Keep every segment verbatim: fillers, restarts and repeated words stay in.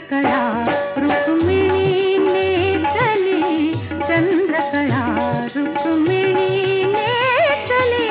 चंद्रकला रुक्मिणी नेसली, चंद्रकला रुक्मिणी नेसली.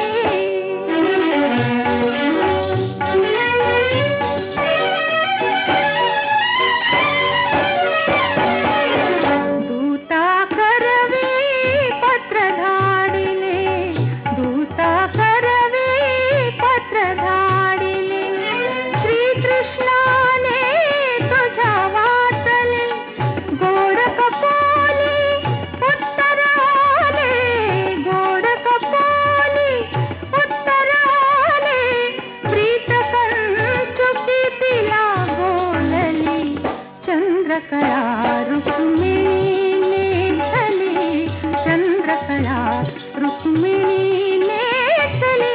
दूता करवे पत्र धाडिले, दूता करवे पत्र धाडिले, श्रीकृष्णाने तुझ्या वाचले, गोड कपोली उत्तर आले, गोड कपोली उत्तर आले, प्रीत कंचुकी तिला बोलली, चंद्रकला रुक्मिणी नेसली, चंद्रकला रुक्मिणी नेसली.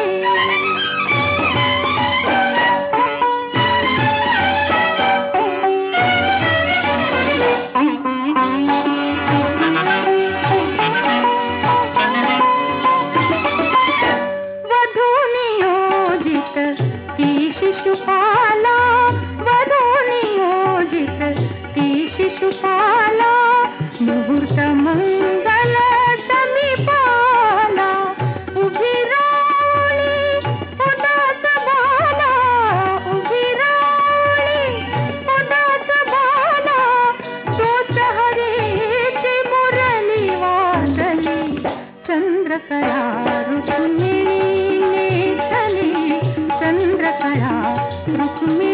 वधू नियोजित ती शिशुपाला, वधू नियोजित ती शिशुपाला, मुहूर्त मंगल समीपाला, उभी राळी उदास बाला, उभी राळी उदास बाला, तोच हरीची मुरली वाजली, चंद्रकला रुक्मिणी नेसली, चंद्रकला रुक्मिणी